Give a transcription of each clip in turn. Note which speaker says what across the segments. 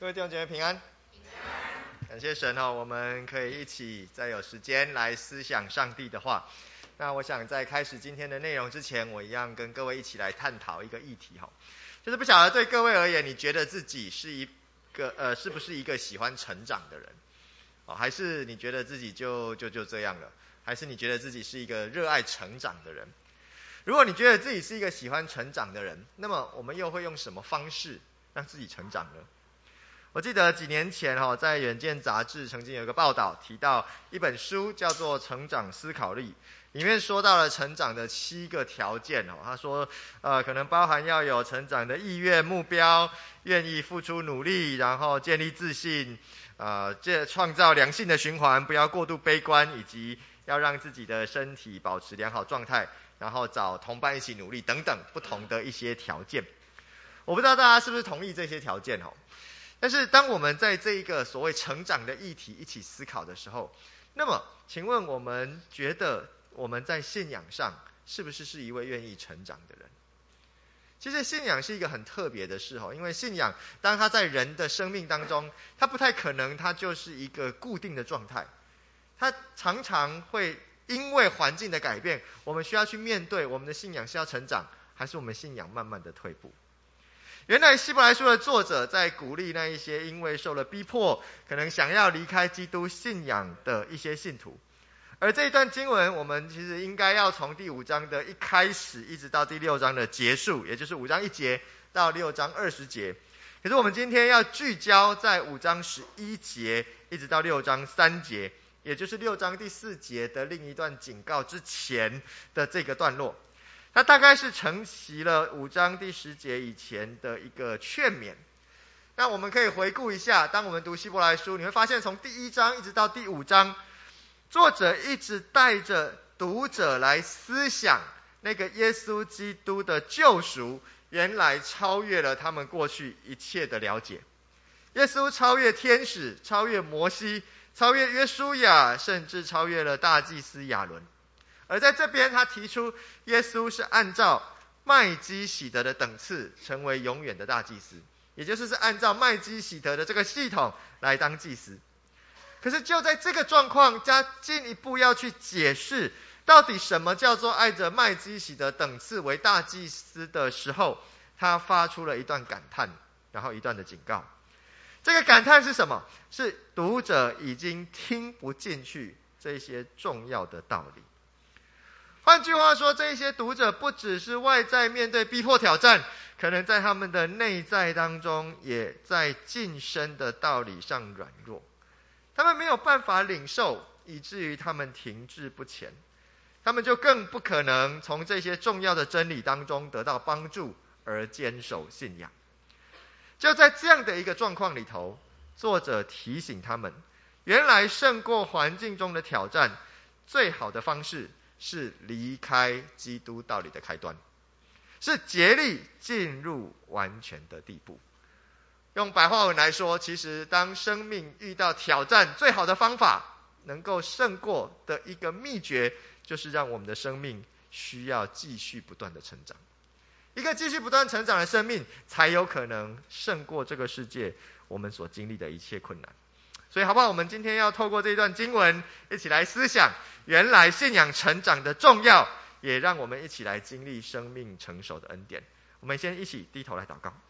Speaker 1: 各位弟兄姐妹平安，感谢神我们可以一起再有时间来思想上帝的话。那我想在开始今天的内容之前，我一样跟各位一起来探讨一个议题就是不晓得对各位而言，你觉得自己是是不是一个喜欢成长的人还是你觉得自己就这样了？还是你觉得自己是一个热爱成长的人？如果你觉得自己是一个喜欢成长的人，那么我们又会用什么方式让自己成长呢？我记得几年前在远见杂志曾经有一个报道提到一本书叫做《成长思考力》，里面说到了成长的7个条件他说可能包含要有成长的意愿、目标，愿意付出努力，然后建立自信，创造良性的循环，不要过度悲观，以及要让自己的身体保持良好状态，然后找同伴一起努力等等不同的一些条件。我不知道大家是不是同意这些条件但是当我们在这一个所谓成长的议题一起思考的时候，那么请问我们觉得我们在信仰上是不是一位愿意成长的人？其实信仰是一个很特别的事因为信仰当它在人的生命当中，它不太可能它就是一个固定的状态，它常常会因为环境的改变，我们需要去面对我们的信仰是要成长，还是我们信仰慢慢的退步。原来希伯来书的作者在鼓励那一些因为受了逼迫，可能想要离开基督信仰的一些信徒。而这一段经文，我们其实应该要从第5章的一开始，一直到第6章的结束，也就是5章1节到6章20节。可是我们今天要聚焦在5章11节，一直到6章3节，也就是6章第4节的另一段警告之前的这个段落。它大概是承袭了5章第10节以前的一个劝勉。那我们可以回顾一下，当我们读希伯来书，你会发现从第1章一直到第5章，作者一直带着读者来思想那个耶稣基督的救赎，原来超越了他们过去一切的了解。耶稣超越天使，超越摩西，超越约书亚，甚至超越了大祭司亚伦。而在这边他提出耶稣是按照麦基洗德的等次成为永远的大祭司，也就是按照麦基洗德的这个系统来当祭司。可是就在这个状况加进一步要去解释到底什么叫做按着麦基洗德等次为大祭司的时候，他发出了一段感叹，然后一段的警告。这个感叹是什么？是读者已经听不进去这些重要的道理。换句话说，这些读者不只是外在面对逼迫挑战，可能在他们的内在当中也在晋升的道理上软弱，他们没有办法领受，以至于他们停滞不前，他们就更不可能从这些重要的真理当中得到帮助而坚守信仰。就在这样的一个状况里头，作者提醒他们，原来胜过环境中的挑战最好的方式是离开基督道理的开端，是竭力进入完全的地步。用白话文来说，其实当生命遇到挑战，最好的方法能够胜过的一个秘诀，就是让我们的生命需要继续不断的成长。一个继续不断成长的生命，才有可能胜过这个世界我们所经历的一切困难。所以好不好，我们今天要透过这段经文一起来思想原来信仰成长的重要，也让我们一起来经历生命成熟的恩典。我们先一起低头来祷告。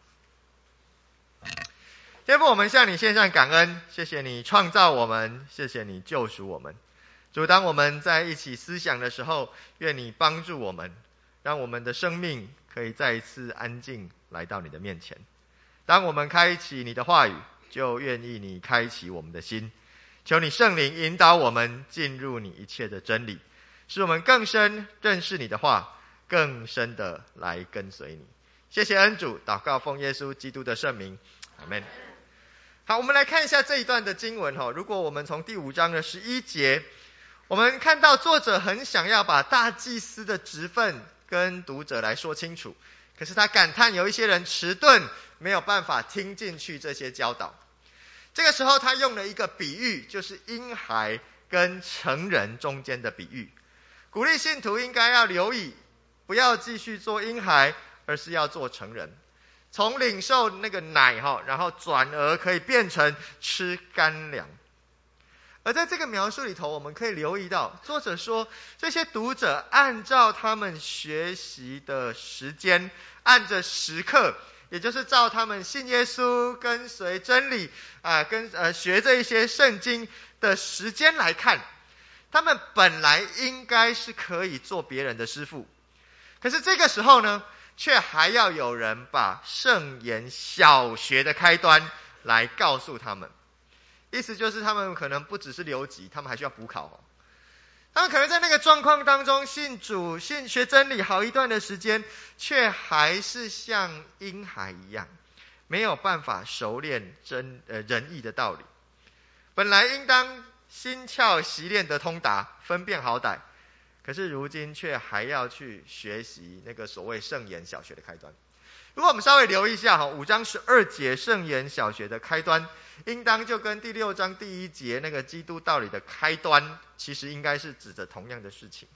Speaker 1: 天父，我们向你献上感恩，谢谢你创造我们，谢谢你救赎我们。主，当我们在一起思想的时候，愿你帮助我们，让我们的生命可以再一次安静来到你的面前。当我们开启你的话语，就愿意你开启我们的心，求你圣灵引导我们进入你一切的真理，使我们更深认识你的话，更深的来跟随你。谢谢恩主，祷告奉耶稣基督的圣名，阿们。好，我们来看一下这一段的经文如果我们从第5章的11节，我们看到作者很想要把大祭司的职分跟读者来说清楚，可是他感叹有一些人迟钝，没有办法听进去这些教导。这个时候他用了一个比喻，就是婴孩跟成人中间的比喻，鼓励信徒应该要留意，不要继续做婴孩，而是要做成人。 从领受那个奶然后转而可以变成吃干粮。而在这个描述里头，我们可以留意到，作者说这些读者按照他们学习的时间，按着时刻，也就是照他们信耶稣、跟随真理学这一些圣经的时间来看，他们本来应该是可以做别人的师傅，可是这个时候呢，却还要有人把圣言小学的开端来告诉他们。意思就是他们可能不只是留级，他们还需要补考他们可能在那个状况当中信主、学真理好一段的时间，却还是像婴孩一样，没有办法熟练仁义的道理。本来应当心窍习练的通达，分辨好歹，可是如今却还要去学习那个所谓圣言小学的开端。如果我们稍微留意一下5章12节圣言小学的开端，应当就跟第6章第1节那个基督道理的开端，其实应该是指着同样的事情。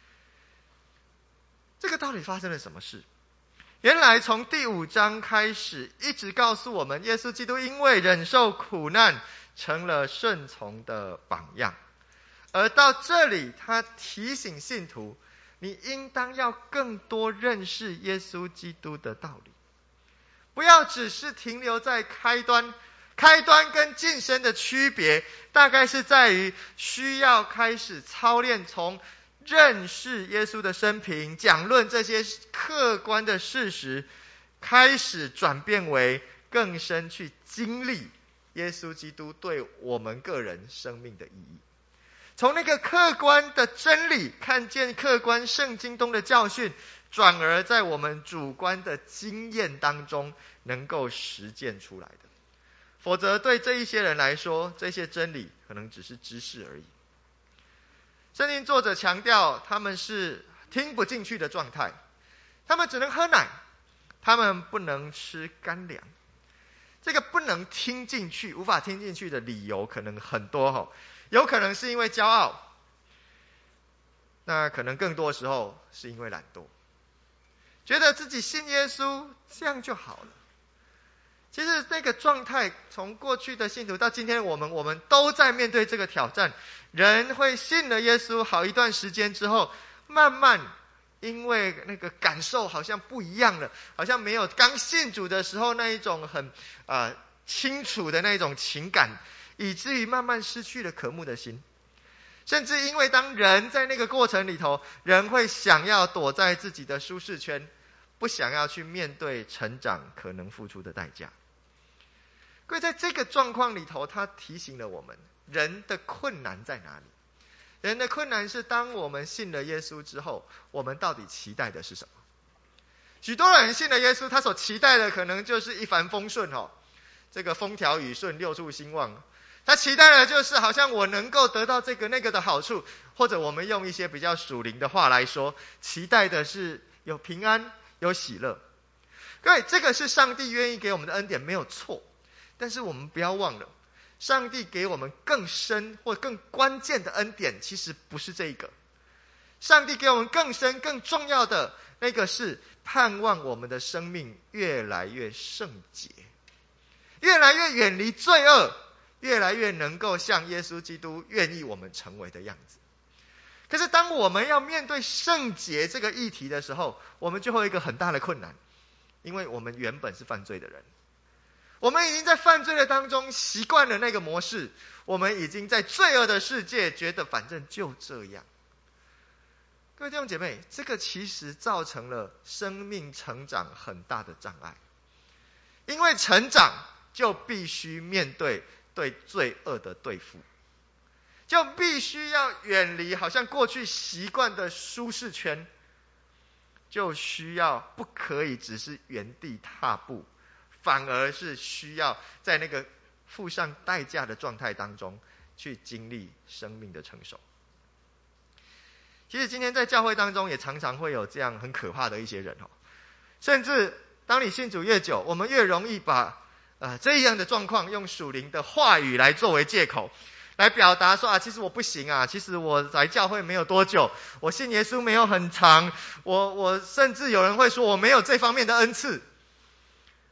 Speaker 1: 这个到底发生了什么事？原来从第5章开始，一直告诉我们，耶稣基督因为忍受苦难，成了顺从的榜样。而到这里，他提醒信徒，你应当要更多认识耶稣基督的道理，不要只是停留在开端。开端跟晋升的区别，大概是在于需要开始操练，从认识耶稣的生平、讲论这些客观的事实，开始转变为更深去经历耶稣基督对我们个人生命的意义。从那个客观的真理，看见客观圣经中的教训，转而在我们主观的经验当中能够实践出来的。否则对这一些人来说，这些真理可能只是知识而已。圣经作者强调，他们是听不进去的状态，他们只能喝奶，他们不能吃干粮。这个不能听进去、无法听进去的理由可能很多有可能是因为骄傲，那可能更多时候是因为懒惰，觉得自己信耶稣这样就好了。其实那个状态，从过去的信徒到今天我们都在面对这个挑战。人会信了耶稣好一段时间之后，慢慢因为那个感受好像不一样了，好像没有刚信主的时候那一种很清楚的那种情感，以至于慢慢失去了渴慕的心。甚至因为当人在那个过程里头，人会想要躲在自己的舒适圈，不想要去面对成长可能付出的代价。各位，在这个状况里头，他提醒了我们，人的困难在哪里？人的困难是，当我们信了耶稣之后，我们到底期待的是什么？许多人信了耶稣，他所期待的可能就是一帆风顺这个风调雨顺、六畜兴旺。他期待的就是好像我能够得到这个那个的好处，或者我们用一些比较属灵的话来说，期待的是有平安、有喜乐。各位，这个是上帝愿意给我们的恩典，没有错。但是我们不要忘了，上帝给我们更深或更关键的恩典，其实不是这一个。上帝给我们更深更重要的那个是盼望我们的生命越来越圣洁，越来越远离罪恶，越来越能够像耶稣基督愿意我们成为的样子。可是当我们要面对圣洁这个议题的时候，我们就会有一个很大的困难，因为我们原本是犯罪的人，我们已经在犯罪的当中习惯了那个模式，我们已经在罪恶的世界觉得反正就这样。各位弟兄姐妹，这个其实造成了生命成长很大的障碍，因为成长就必须面对对罪恶的对付，就必须要远离好像过去习惯的舒适圈，就需要不可以只是原地踏步，反而是需要在那个付上代价的状态当中去经历生命的成熟。其实今天在教会当中也常常会有这样很可怕的一些人甚至当你信主越久，我们越容易把这样的状况用属灵的话语来作为借口，来表达说其实我不行其实我来教会没有多久，我信耶稣没有很长，我甚至有人会说我没有这方面的恩赐。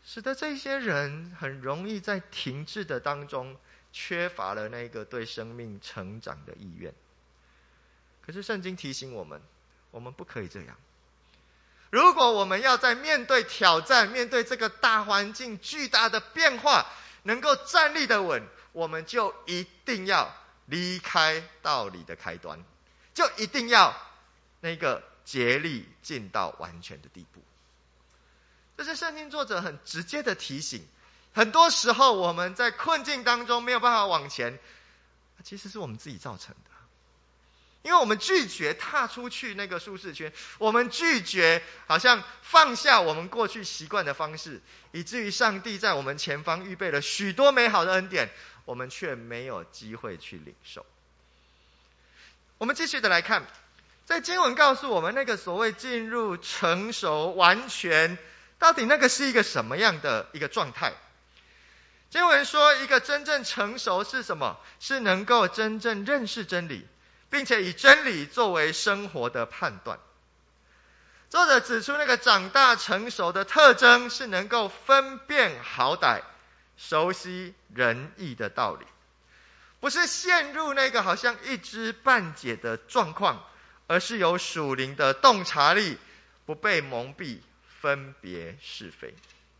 Speaker 1: 使得这些人很容易在停滞的当中缺乏了那个对生命成长的意愿。可是圣经提醒我们，我们不可以这样。如果我们要在面对挑战，面对这个大环境巨大的变化，能够站立得稳，我们就一定要离开道理的开端，就一定要那个竭力进到完全的地步。这是圣经作者很直接的提醒。很多时候我们在困境当中没有办法往前，其实是我们自己造成的。因为我们拒绝踏出去那个舒适圈，我们拒绝好像放下我们过去习惯的方式，以至于上帝在我们前方预备了许多美好的恩典，我们却没有机会去领受。我们继续的来看，在经文告诉我们，那个所谓进入成熟完全，到底那个是一个什么样的一个状态？经文说，一个真正成熟是什么？是能够真正认识真理，并且以真理作为生活的判断。作者指出，那个长大成熟的特征是能够分辨好歹，熟悉仁义的道理，不是陷入那个好像一知半解的状况，而是有属灵的洞察力，不被蒙蔽，分别是非。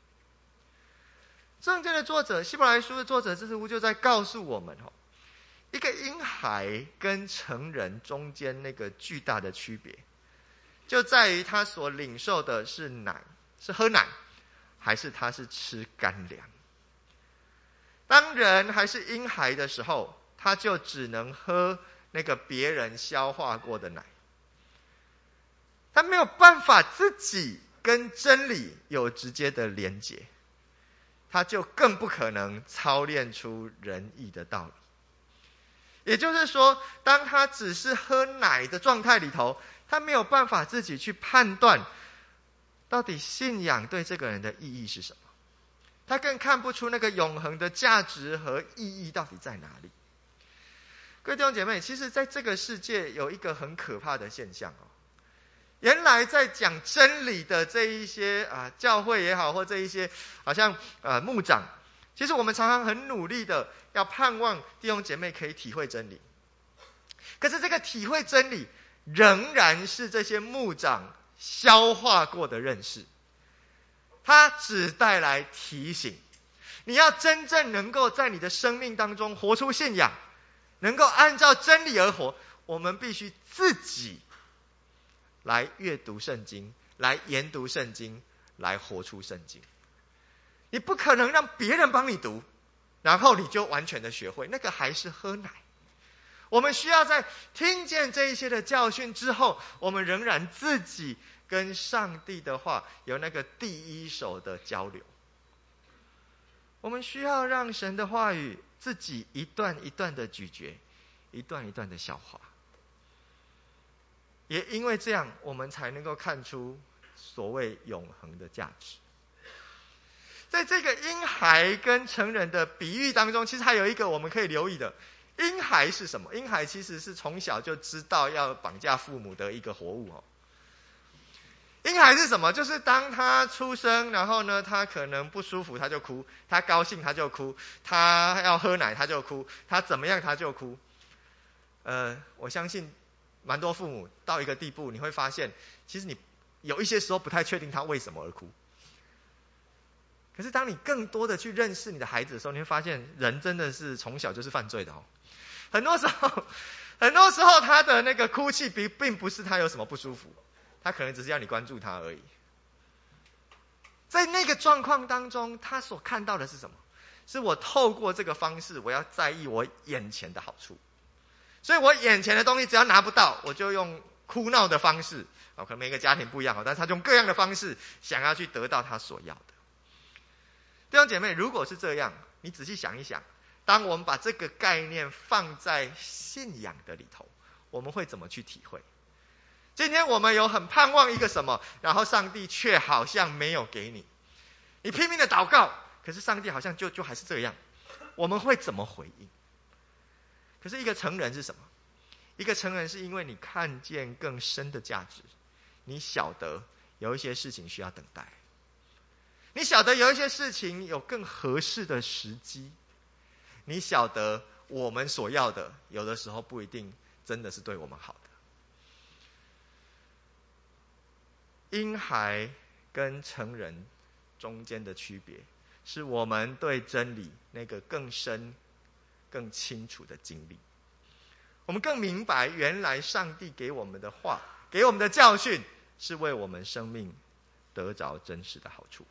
Speaker 1: 圣经的作者，希伯来书的作者，似乎就在告诉我们，一个婴孩跟成人中间那个巨大的区别，就在于他所领受的是奶，是喝奶，还是他是吃干粮。当人还是婴孩的时候，他就只能喝那个别人消化过的奶，他没有办法自己跟真理有直接的连结，他就更不可能操练出仁义的道理。也就是说，当他只是喝奶的状态里头，他没有办法自己去判断到底信仰对这个人的意义是什么，他更看不出那个永恒的价值和意义到底在哪里。各位弟兄姐妹，其实在这个世界有一个很可怕的现象，原来在讲真理的这一些教会也好，或这一些好像牧长，其实我们常常很努力的要盼望弟兄姐妹可以体会真理，可是这个体会真理仍然是这些牧长消化过的认识，它只带来提醒。你要真正能够在你的生命当中活出信仰，能够按照真理而活，我们必须自己来阅读圣经，来研读圣经，来活出圣经。你不可能让别人帮你读，然后你就完全的学会，那个还是喝奶。我们需要在听见这一些的教训之后，我们仍然自己跟上帝的话有那个第一手的交流。我们需要让神的话语自己一段一段的咀嚼，一段一段的消化。也因为这样，我们才能够看出所谓永恒的价值。在这个婴孩跟成人的比喻当中，其实还有一个我们可以留意的。婴孩是什么？婴孩其实是从小就知道要绑架父母的一个活物。婴孩是什么？就是当他出生，然后呢，他可能不舒服他就哭，他高兴他就哭，他要喝奶他就哭，他怎么样他就哭。我相信蛮多父母到一个地步，你会发现，其实你有一些时候不太确定他为什么而哭。可是当你更多的去认识你的孩子的时候，你会发现人真的是从小就是犯罪的。很多时候他的那个哭泣并不是他有什么不舒服，他可能只是要你关注他而已。在那个状况当中，他所看到的是什么？是我透过这个方式，我要在意我眼前的好处，所以我眼前的东西只要拿不到，我就用哭闹的方式，可能每个家庭不一样，但是他用各样的方式想要去得到他所要的。弟兄姐妹，如果是这样，你仔细想一想，当我们把这个概念放在信仰的里头，我们会怎么去体会？今天我们有很盼望一个什么，然后上帝却好像没有给你，你拼命的祷告，可是上帝好像就还是这样，我们会怎么回应？可是一个成人是什么？一个成人是因为你看见更深的价值，你晓得有一些事情需要等待， 你晓得有一些事情有更合适的时机，你晓得我们所要的有的时候不一定真的是对我们好的。婴孩跟成人中间的区别，是我们对真理那个更深更清楚的经历。我们更明白原来上帝给我们的话，给我们的教训，是为我们生命得着真实的好处。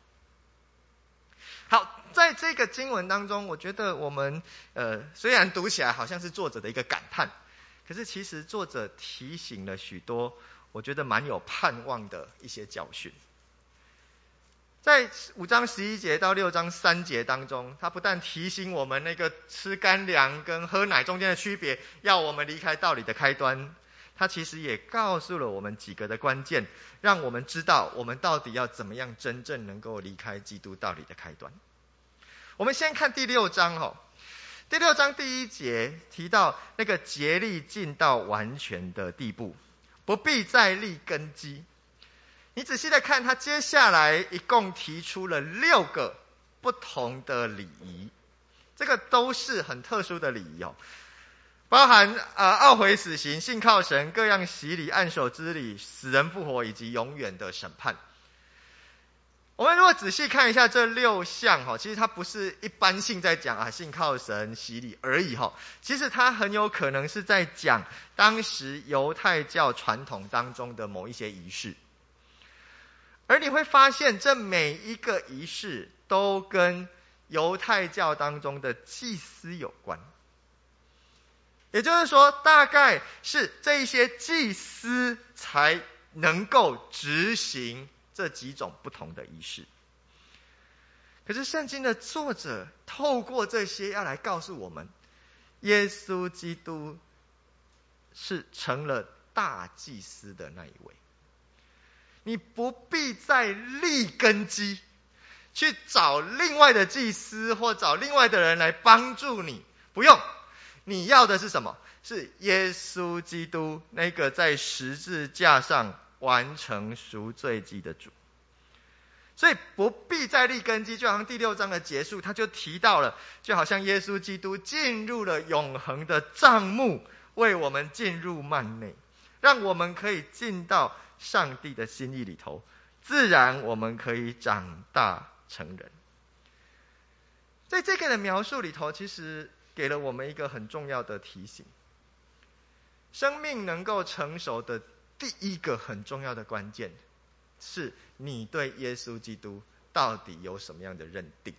Speaker 1: 好，在这个经文当中，我觉得我们虽然读起来好像是作者的一个感叹，可是其实作者提醒了许多我觉得蛮有盼望的一些教训。在5章11节到6章3节当中，他不但提醒我们那个吃干粮跟喝奶中间的区别，要我们离开道理的开端，他其实也告诉了我们几个的关键，让我们知道我们到底要怎么样真正能够离开基督道理的开端。我们先看第6章第6章第1节提到那个竭力进到完全的地步，不必再立根基。你仔细的看，他接下来一共提出了6个不同的礼仪，这个都是很特殊的礼仪包含懊悔死刑、信靠神、各样洗礼、按手之礼、死人复活以及永远的审判。我们如果仔细看一下这6项其实它不是一般性在讲信靠神、洗礼而已其实它很有可能是在讲当时犹太教传统当中的某一些仪式。而你会发现，这每一个仪式都跟犹太教当中的祭司有关。也就是说，大概是这一些祭司才能够执行这几种不同的仪式。可是圣经的作者透过这些要来告诉我们，耶稣基督是成了大祭司的那一位。你不必再立根基，去找另外的祭司或找另外的人来帮助你，不用。你要的是什么？是耶稣基督，那个在十字架上完成赎罪祭的主。所以不必再立根基，就好像第6章的结束，他就提到了，就好像耶稣基督进入了永恒的帐幕，为我们进入幔内，让我们可以进到上帝的心意里头，自然我们可以长大成人。在这个的描述里头，其实给了我们一个很重要的提醒，生命能够成熟的第一个很重要的关键，是你对耶稣基督到底有什么样的认定。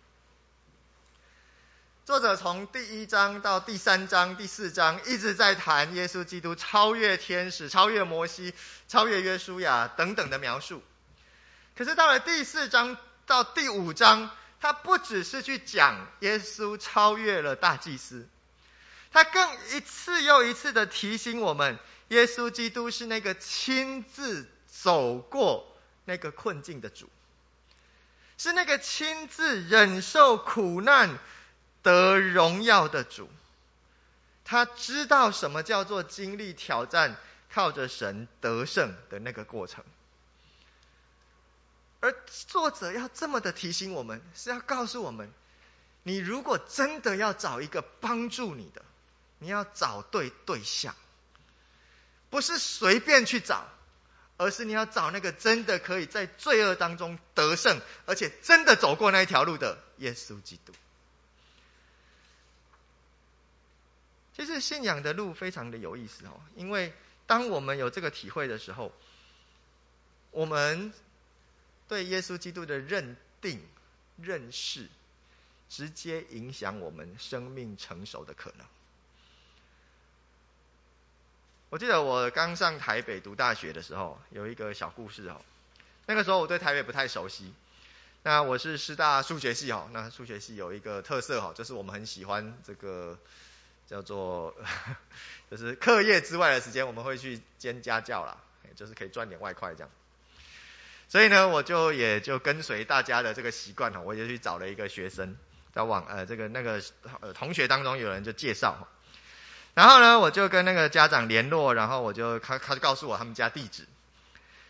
Speaker 1: 作者从第1章到第3章、第4章一直在谈耶稣基督超越天使、超越摩西、超越约书亚等等的描述。可是到了第4章到第5章，他不只是去讲耶稣超越了大祭司，他更一次又一次的提醒我们，耶稣基督是那个亲自走过那个困境的主，是那个亲自忍受苦难得荣耀的主。他知道什么叫做经历挑战，靠着神得胜的那个过程。而作者要这么的提醒我们，是要告诉我们，你如果真的要找一个帮助你的，你要找对对象，不是随便去找，而是你要找那个真的可以在罪恶当中得胜，而且真的走过那一条路的耶稣基督。其实信仰的路非常的有意思因为当我们有这个体会的时候，我们对耶稣基督的认定、认识，直接影响我们生命成熟的可能。我记得我刚上台北读大学的时候，有一个小故事那个时候我对台北不太熟悉，那我是师大数学系那数学系有一个特色就是我们很喜欢这个叫做就是课业之外的时间，我们会去兼家教啦，就是可以赚点外快这样。所以呢，我也就跟随大家的这个习惯我也去找了一个学生，在同学当中有人就介绍，然后呢，我就跟那个家长联络，然后他就告诉我他们家地址。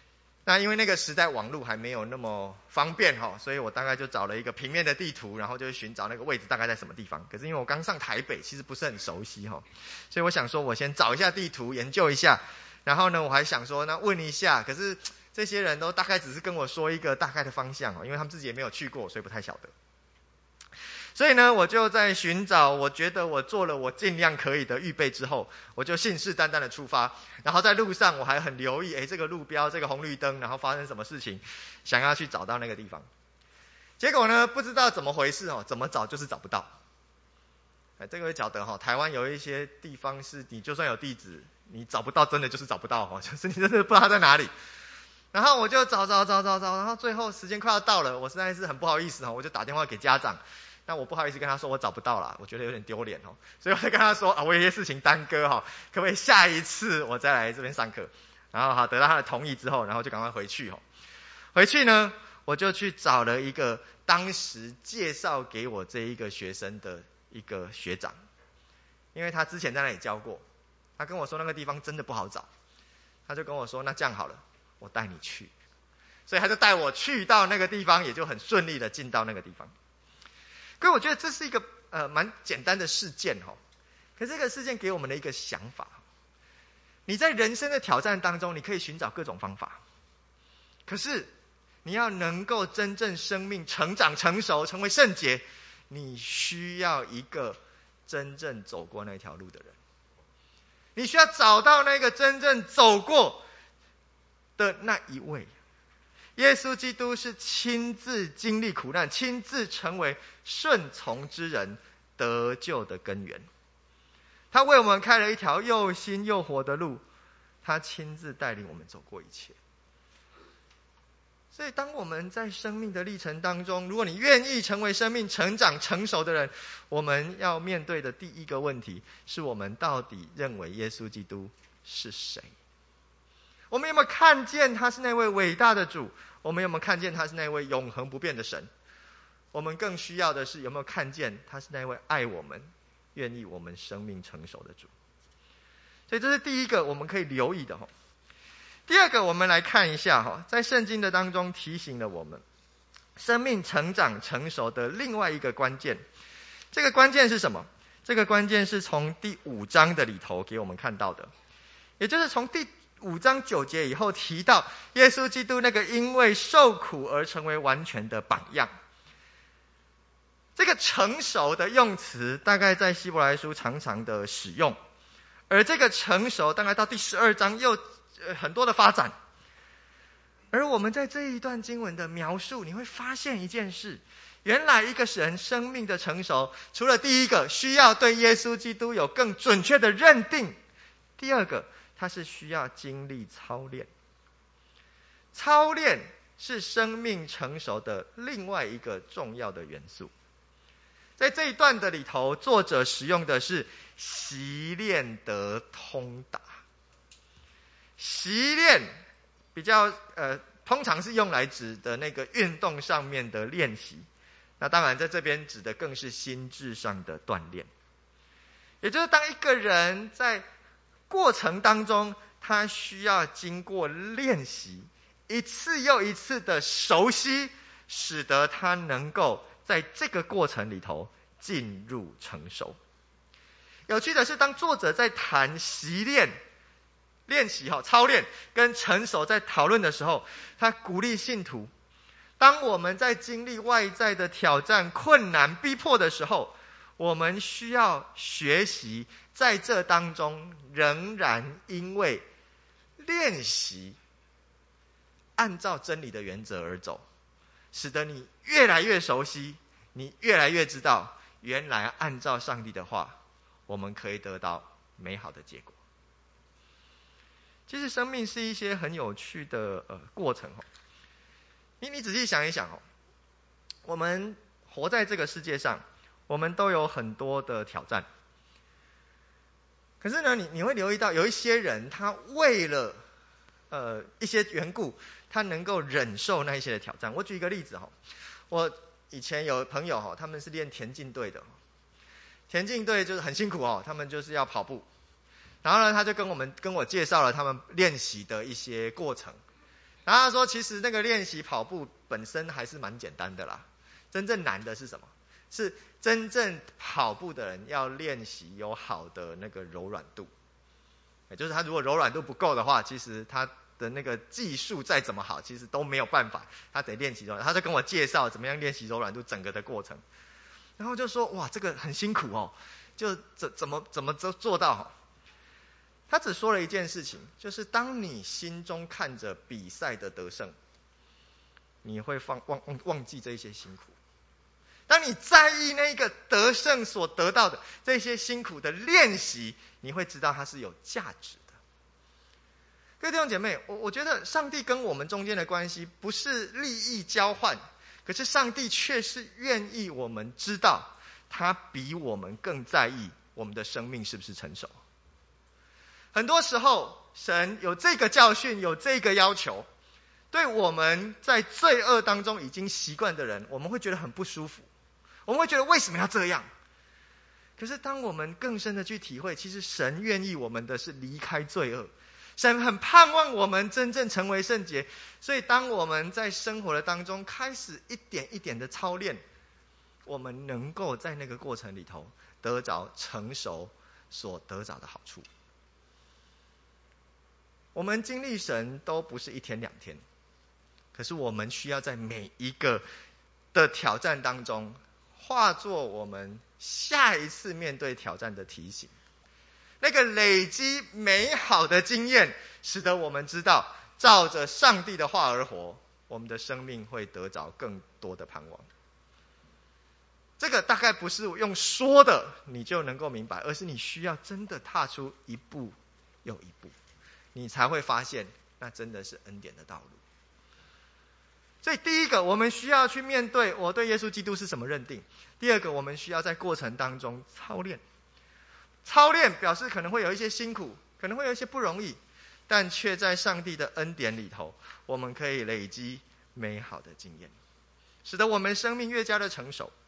Speaker 1: 那因为那个时代网络还没有那么方便所以我大概就找了一个平面的地图，然后就寻找那个位置大概在什么地方。可是因为我刚上台北，其实不是很熟悉所以我想说我先找一下地图研究一下，然后呢我还想说那问一下，可是这些人都大概只是跟我说一个大概的方向因为他们自己也没有去过，所以不太晓得。所以呢我就在寻找，我觉得我做了我尽量可以的预备之后，我就信誓旦旦的出发，然后在路上我还很留意这个路标，这个红绿灯，然后发生什么事情，想要去找到那个地方。结果呢不知道怎么回事怎么找就是找不到。这个会晓得台湾有一些地方是你就算有地址你找不到，真的就是找不到就是你真的不知道它在哪里。然后我就找，然后最后时间快要到了，我实在是很不好意思我就打电话给家长。那我不好意思跟他说我找不到啦，我觉得有点丢脸所以我就跟他说我有些事情耽搁可不可以下一次我再来这边上课。然后好，得到他的同意之后，然后就赶快回去回去呢我就去找了一个当时介绍给我这一个学生的一个学长，因为他之前在那里教过，他跟我说那个地方真的不好找，他就跟我说那这样好了，我带你去。所以他就带我去到那个地方，也就很顺利的进到那个地方。可是我觉得这是一个蛮简单的事件可是这个事件给我们的一个想法，你在人生的挑战当中，你可以寻找各种方法，可是你要能够真正生命成长成熟，成为圣洁，你需要一个真正走过那条路的人，你需要找到那个真正走过的那一位。耶稣基督是亲自经历苦难，亲自成为顺从之人得救的根源。他为我们开了一条又新又活的路，他亲自带领我们走过一切。所以当我们在生命的历程当中，如果你愿意成为生命成长成熟的人，我们要面对的第一个问题是，我们到底认为耶稣基督是谁？我们有没有看见他是那位伟大的主？我们有没有看见他是那位永恒不变的神？我们更需要的是，有没有看见他是那位爱我们、愿意我们生命成熟的主？所以这是第一个我们可以留意的第二个，我们来看一下在圣经的当中提醒了我们生命成长成熟的另外一个关键。这个关键是什么？这个关键是从第5章的里头给我们看到的，也就是从第5章9节以后提到耶稣基督那个因为受苦而成为完全的榜样。这个成熟的用词大概在希伯来书常常的使用，而这个成熟大概到第12章又很多的发展。而我们在这一段经文的描述，你会发现一件事，原来一个人生命的成熟，除了第一个需要对耶稣基督有更准确的认定，第二个它是需要经历操练。操练是生命成熟的另外一个重要的元素。在这一段的里头，作者使用的是习练得通达。习练比较通常是用来指的那个运动上面的练习，那当然在这边指的更是心智上的锻炼。也就是当一个人在过程当中，他需要经过练习，一次又一次的熟悉，使得他能够在这个过程里头进入成熟。有趣的是，当作者在谈习练、练习操练跟成熟在讨论的时候，他鼓励信徒，当我们在经历外在的挑战、困难、逼迫的时候，我们需要学习在这当中仍然因为练习按照真理的原则而走，使得你越来越熟悉，你越来越知道原来按照上帝的话，我们可以得到美好的结果。其实生命是一些很有趣的过程你仔细想一想我们活在这个世界上，我们都有很多的挑战。可是呢，你会留意到有一些人，他为了一些缘故，他能够忍受那一些的挑战。我举一个例子我以前有朋友他们是练田径队的，田径队就是很辛苦他们就是要跑步。然后呢，他就跟我介绍了他们练习的一些过程。 然后他说，其实那个练习跑步本身还是蛮简单的啦，真正难的是什么？是真正跑步的人要练习有好的那个柔软度，也就是他如果柔软度不够的话，其实他的那个技术再怎么好，其实都没有办法，他得练习柔软。他就跟我介绍怎么样练习柔软度整个的过程，然后就说哇，这个很辛苦哦，就怎么做到？他只说了一件事情，就是当你心中看着比赛的得胜，你会忘记这些辛苦。当你在意那个得胜所得到的这些辛苦的练习，你会知道它是有价值的。各位弟兄姐妹，我觉得上帝跟我们中间的关系不是利益交换，可是上帝却是愿意我们知道，他比我们更在意我们的生命是不是成熟。很多时候，神有这个教训，有这个要求，对我们在罪恶当中已经习惯的人，我们会觉得很不舒服，我们会觉得为什么要这样？可是当我们更深的去体会，其实神愿意我们的是离开罪恶，神很盼望我们真正成为圣洁，所以当我们在生活的当中开始一点一点的操练，我们能够在那个过程里头得着成熟所得着的好处。我们经历神都不是一天两天，可是我们需要在每一个的挑战当中化作我们下一次面对挑战的提醒。那个累积美好的经验，使得我们知道照着上帝的话而活，我们的生命会得着更多的盼望。这个大概不是用说的你就能够明白，而是你需要真的踏出一步又一步，你才会发现那真的是恩典的道路。所以第一个，我们需要去面对我对耶稣基督是什么认定。第二个，我们需要在过程当中操练。操练表示可能会有一些辛苦，可能会有一些不容易，但却在上帝的恩典里头，我们可以累积美好的经验，使得我们生命越加的成熟。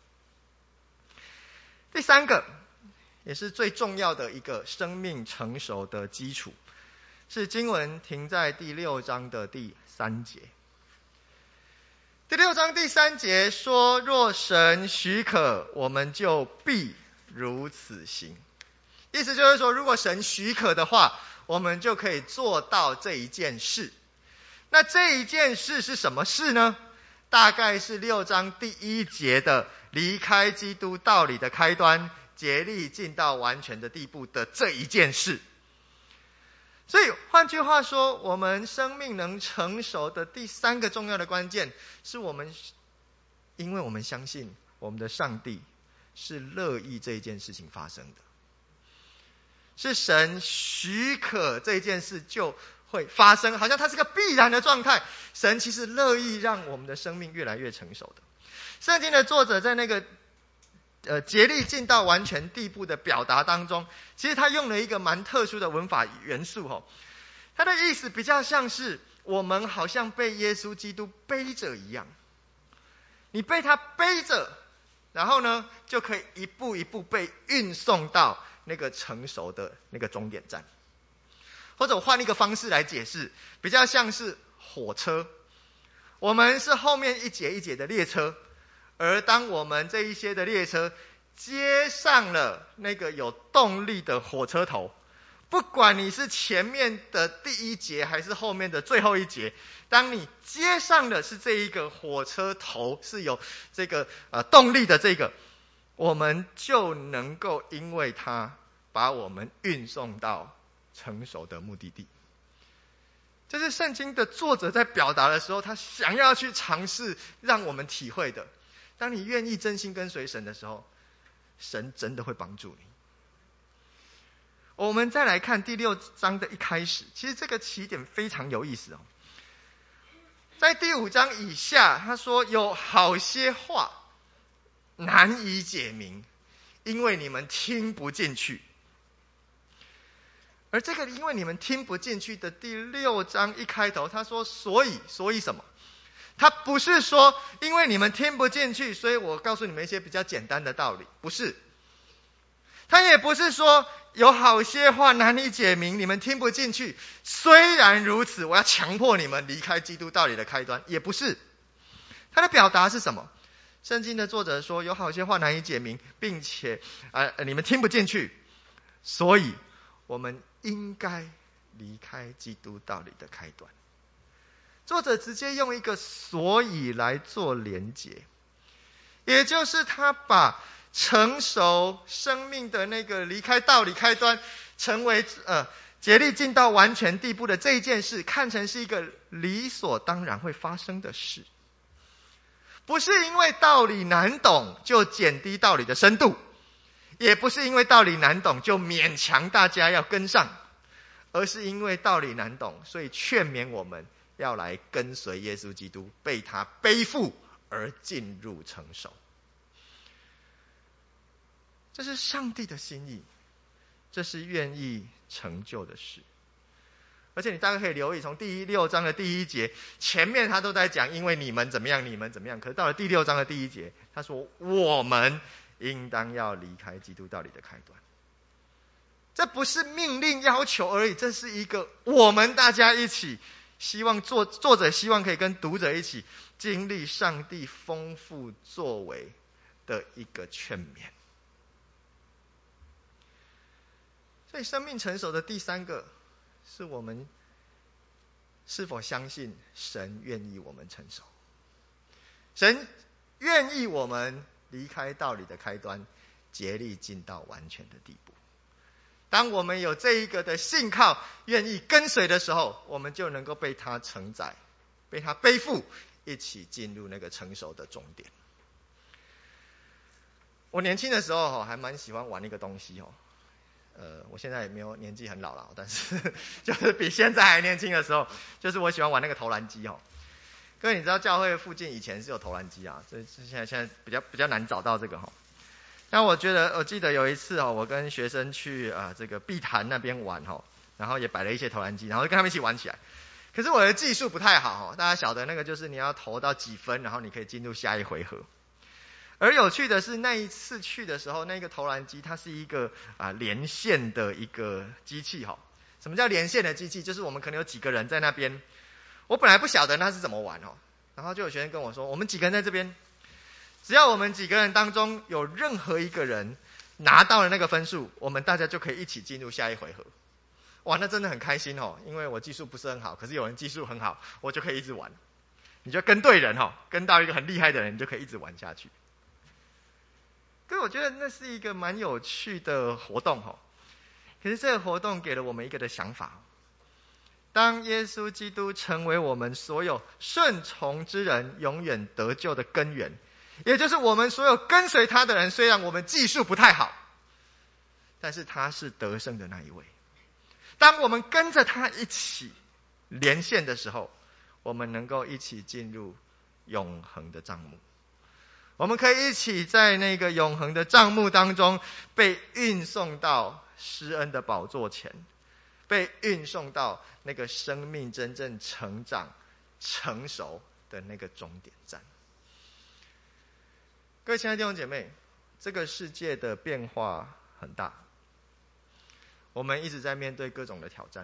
Speaker 1: 第三个，也是最重要的一个生命成熟的基础，是经文停在第6章的第3节。第6章第3节说，若神许可，我们就必如此行。意思就是说，如果神许可的话，我们就可以做到这一件事。那这一件事是什么事呢？大概是6章第1节的离开基督道理的开端，竭力进到完全的地步的这一件事。所以换句话说，我们生命能成熟的第3个重要的关键，是因为我们相信我们的上帝是乐意这一件事情发生的，是神许可这件事就会发生，好像它是个必然的状态。神其实乐意让我们的生命越来越成熟的。圣经的作者在那个竭力进到完全地步的表达当中，其实他用了一个蛮特殊的文法元素。他的意思比较像是我们好像被耶稣基督背着一样，你被他背着，然后呢就可以一步一步被运送到那个成熟的那个终点站。或者我换一个方式来解释，比较像是火车，我们是后面一节一节的列车，而当我们这一些的列车接上了那个有动力的火车头，不管你是前面的第1节还是后面的最后1节，当你接上的是这一个火车头是有这个动力的这个，我们就能够因为它把我们运送到成熟的目的地。这是圣经的作者在表达的时候，他想要去尝试让我们体会的。当你愿意真心跟随神的时候，神真的会帮助你。我们再来看第6章的一开始，其实这个起点非常有意思。在第5章以下，他说有好些话难以解明，因为你们听不进去。而这个因为你们听不进去的第6章一开头，他说所以什么？他不是说因为你们听不进去，所以我告诉你们一些比较简单的道理，不是。 他也不是说有好些话难以解明，你们听不进去。虽然如此，我要强迫你们离开基督道理的开端，也不是。他的表达是什么？圣经的作者说，有好些话难以解明，并且你们听不进去，所以我们应该离开基督道理的开端。作者直接用一个所以来做连结，也就是他把成熟生命的那个离开道理开端，成为竭力进到完全地步的这一件事，看成是一个理所当然会发生的事。不是因为道理难懂就减低道理的深度，也不是因为道理难懂就勉强大家要跟上，而是因为道理难懂，所以劝勉我们要来跟随耶稣基督，被他背负而进入成熟。这是上帝的心意，这是愿意成就的事。而且你大概可以留意，从第6章的第1节，前面他都在讲因为你们怎么样，你们怎么样。可是到了第6章的第1节，他说我们应当要离开基督道理的开端。这不是命令要求而已，这是一个我们大家一起希望作者希望可以跟读者一起经历上帝丰富作为的一个劝勉。所以生命成熟的第3个是我们是否相信神愿意我们成熟。神愿意我们离开道理的开端，竭力进到完全的地步。当我们有这一个的信靠，愿意跟随的时候，我们就能够被他承载，被他背负，一起进入那个成熟的终点。我年轻的时候还蛮喜欢玩一个东西我现在也没有年纪很老了，但是就是比现在还年轻的时候，就是我喜欢玩那个投篮机各位你知道教会附近以前是有投篮机啊，所以现在比较难找到这个那我记得有一次我跟学生去这个碧潭那边玩然后也摆了一些投篮机，然后跟他们一起玩起来。可是我的技术不太好大家晓得那个就是你要投到几分，然后你可以进入下一回合。而有趣的是，那一次去的时候，那个投篮机它是一个连线的一个机器什么叫连线的机器？就是我们可能有几个人在那边，我本来不晓得那是怎么玩然后就有学生跟我说，我们几个人在这边，只要我们几个人当中有任何一个人拿到了那个分数，我们大家就可以一起进入下一回合。哇，那真的很开心因为我技术不是很好，可是有人技术很好，我就可以一直玩。你就跟对人跟到一个很厉害的人，你就可以一直玩下去。可是我觉得那是一个蛮有趣的活动可是这个活动给了我们一个的想法，当耶稣基督成为我们所有顺从之人永远得救的根源，也就是我们所有跟随他的人，虽然我们技术不太好，但是他是得胜的那一位。当我们跟着他一起连线的时候，我们能够一起进入永恒的帐幕。我们可以一起在那个永恒的帐幕当中被运送到施恩的宝座前，被运送到那个生命真正成长成熟的那个终点站。各位亲爱的弟兄姐妹，这个世界的变化很大，我们一直在面对各种的挑战。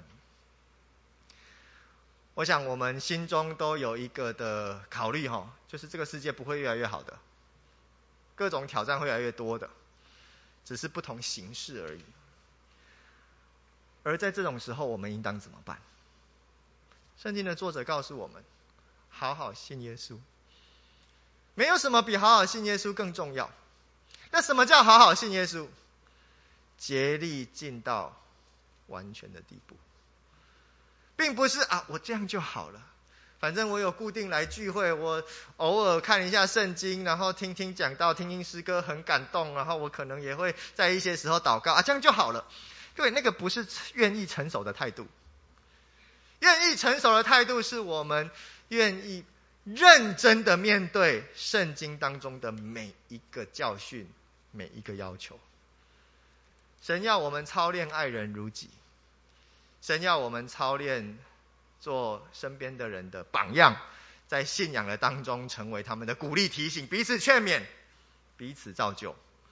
Speaker 1: 我想我们心中都有一个的考虑就是这个世界不会越来越好的，各种挑战会越来越多的，只是不同形式而已。而在这种时候，我们应当怎么办？圣经的作者告诉我们，好好信耶稣。没有什么比好好信耶稣更重要。那什么叫好好信耶稣？竭力进到完全的地步，并不是我这样就好了，反正我有固定来聚会，我偶尔看一下圣经，然后听听讲道，听听诗歌很感动，然后我可能也会在一些时候祷告这样就好了。对，那个不是愿意成熟的态度。愿意成熟的态度是我们愿意认真的面对圣经当中的每一个教训，每一个要求。神要我们操练爱人如己，神要我们操练做身边的人的榜样，在信仰的当中成为他们的鼓励提醒，彼此劝勉，彼此造就。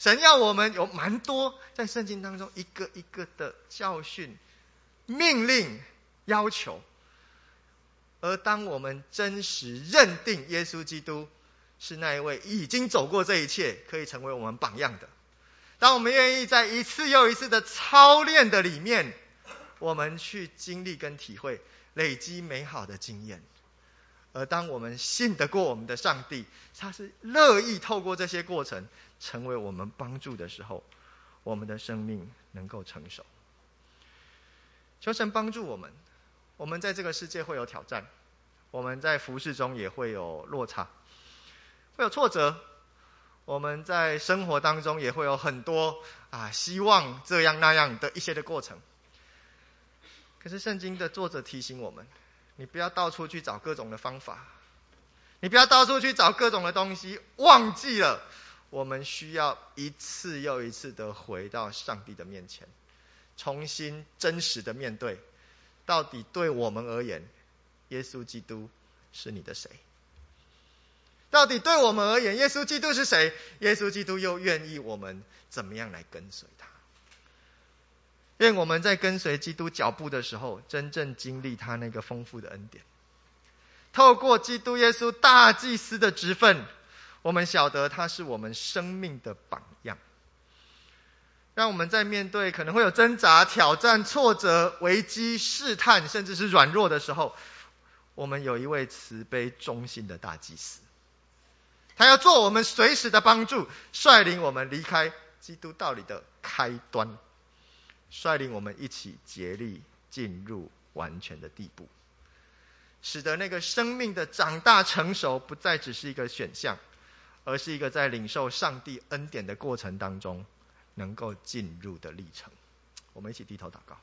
Speaker 1: 神要我们有蛮多在圣经当中一个一个的教训、命令、要求。而当我们真实认定耶稣基督是那一位已经走过这一切，可以成为我们榜样的，当我们愿意在一次又一次的操练的里面，我们去经历跟体会，累积美好的经验。而当我们信得过我们的上帝，他是乐意透过这些过程成为我们帮助的时候，我们的生命能够成熟。求神帮助我们，我们在这个世界会有挑战，我们在服事中也会有落差，会有挫折，我们在生活当中也会有很多希望这样那样的一些的过程。可是圣经的作者提醒我们，你不要到处去找各种的方法，你不要到处去找各种的东西，忘记了我们需要一次又一次的回到上帝的面前，重新真实的面对，到底对我们而言，耶稣基督是你的谁？到底对我们而言，耶稣基督是谁？耶稣基督又愿意我们怎么样来跟随他？愿我们在跟随基督脚步的时候，真正经历他那个丰富的恩典。透过基督耶稣大祭司的职分，我们晓得他是我们生命的榜样。让我们在面对可能会有挣扎、挑战、挫折、危机、试探，甚至是软弱的时候，我们有一位慈悲忠心的大祭司，他要做我们随时的帮助，率领我们离开基督道理的开端，率领我们一起竭力进入完全的地步，使得那个生命的长大成熟不再只是一个选项，而是一个在领受上帝恩典的过程当中能够进入的历程。我们一起低头祷告。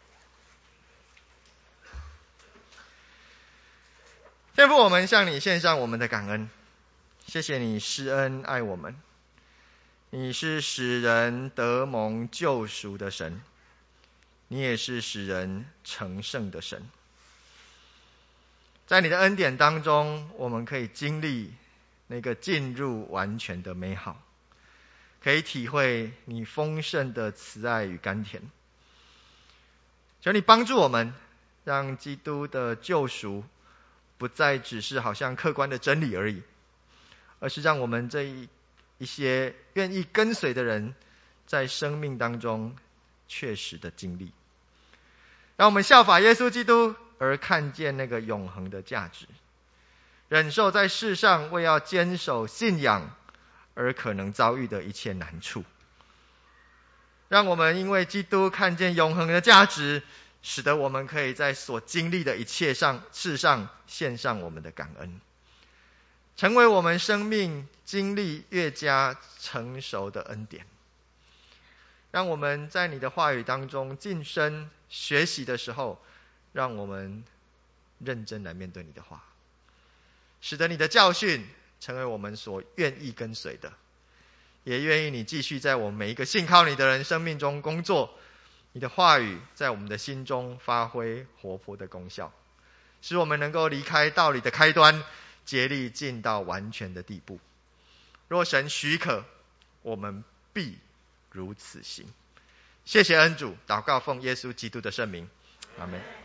Speaker 1: 天父，我们向你献上我们的感恩，谢谢你施恩爱我们，你是使人得蒙救赎的神，你也是使人成圣的神。在你的恩典当中，我们可以经历那个进入完全的美好，可以体会你丰盛的慈爱与甘甜。求你帮助我们，让基督的救赎不再只是好像客观的真理而已，而是让我们这一些愿意跟随的人，在生命当中确实的经历。让我们效法耶稣基督，而看见那个永恒的价值，忍受在世上为要坚守信仰而可能遭遇的一切难处。让我们因为基督看见永恒的价值，使得我们可以在所经历的一切事上献上我们的感恩，成为我们生命经历越加成熟的恩典。让我们在你的话语当中晋升学习的时候，让我们认真来面对你的话，使得你的教训成为我们所愿意跟随的，也愿意你继续在我们每一个信靠你的人生命中工作，你的话语在我们的心中发挥活泼的功效，使我们能够离开道理的开端，竭力进到完全的地步。若神许可，我们必如此行。谢谢恩主，祷告奉耶稣基督的圣名，阿们。